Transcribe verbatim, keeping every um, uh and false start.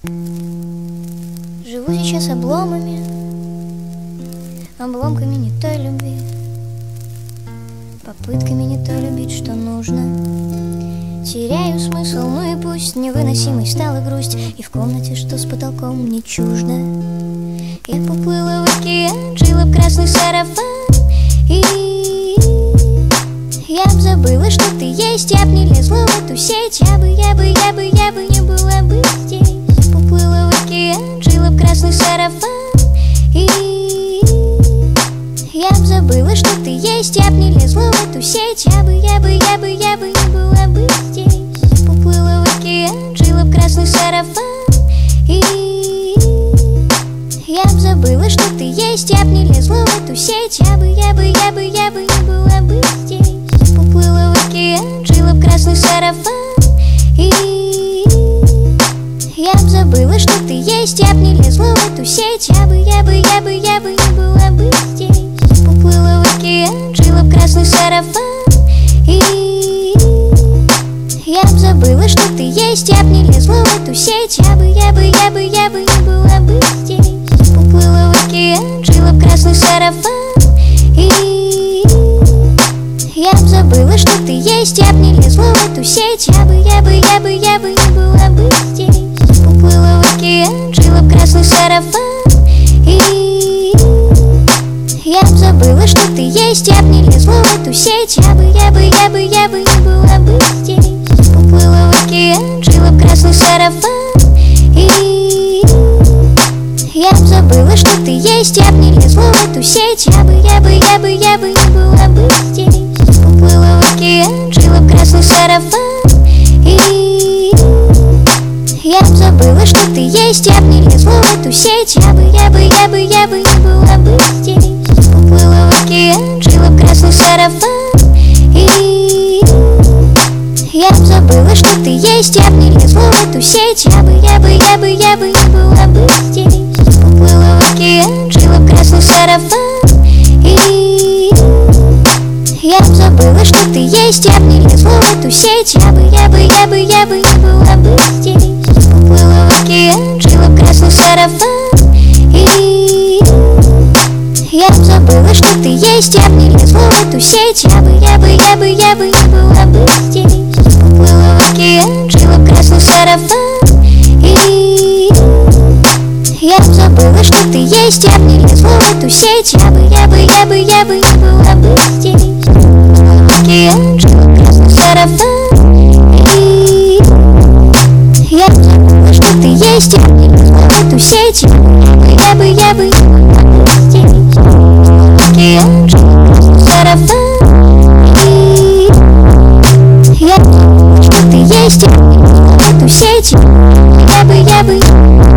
Живу сейчас обломами, обломками не той любви, попытками не то любить, что нужно. Теряю смысл, ну и пусть невыносимой стала грусть, и в комнате, что с потолком, не чуждо. Я поплыла в океан, жила в красный сарафан, и я б забыла, что ты есть. Я б не лезла в эту сеть, я бы, я бы, я бы, я бы не была бы здесь. Я поплыла в океан, жила в красный сарафан, и я б забыла, что ты есть. Я б не лезла в эту сеть, я бы, я бы, я бы, я бы не была бы здесь. Я поплыла в океан, жила в красный сарафан, и я б забыла, что ты есть. Я б не лезла в эту сеть, я бы, я бы, я бы, я бы не была бы здесь. Я поплыла в океан, жила в красный сарафан, и я б забыла, что ты есть. Я б не лезла в эту сеть, я бы, я бы, я бы, я бы не была бы здесь. Я поплыла в океан, жила в красный сарафан, и я б забыла, что ты есть. Я б не лезла в эту сеть, я бы, я бы, я бы, я бы не была бы здесь. Я поплыла в океан, жила в красный сарафан, и я б забыла, что ты есть. Я б не лезла в эту сеть, я бы, я бы, я бы, я бы не была бы здесь. Я поплыла в океан, жила в красный сарафан, и я б забыла, что ты есть. Я б не лезла в эту сеть, я бы, я бы, я бы, я бы не была бы здесь. Я поплыла в океан, жила в красный сарафан, и я б забыла, что ты есть. Я б не лезла в эту сеть, я бы, я бы, я бы, я бы не была бы здесь. Я поплыла в океан, жила в красный сарафан, и я б забыла, что ты есть. Я б не лезла в эту сеть, я бы, я бы, я бы, я бы не была бы здесь. Я поплыла в океан, жила в красный сарафан, и я б забыла, что ты есть. Я б не лезла в эту сеть, я бы, я бы, я бы, я бы не была бы здесь. Я поплыла в океан, жила в красный сарафан, и я б забыла, что ты есть. Я б не лезла в эту сеть, я бы, я бы, я бы, я бы не была бы здесь. Я поплыла в океан, жила в красный сарафан, и я б забыла, что ты есть. Я б не лезла в эту сеть, я бы, я бы, я бы, я бы не была бы здесь. Я поплыла в океан, жила в красный сарафан, и я б забыла, что ты есть. Я б не лезла в эту сеть, я бы, я бы, я бы, я бы не была бы здесь. В океан, жила в красный сарафан, и я б забыла, что ты есть. Я б не лезла в эту сеть, я бы, я бы, я бы не была бы здесь. В океан, жила в красный сарафан, и я б забыла, что ты есть. Я б не лезла в эту сеть, я бы, я бы, я бы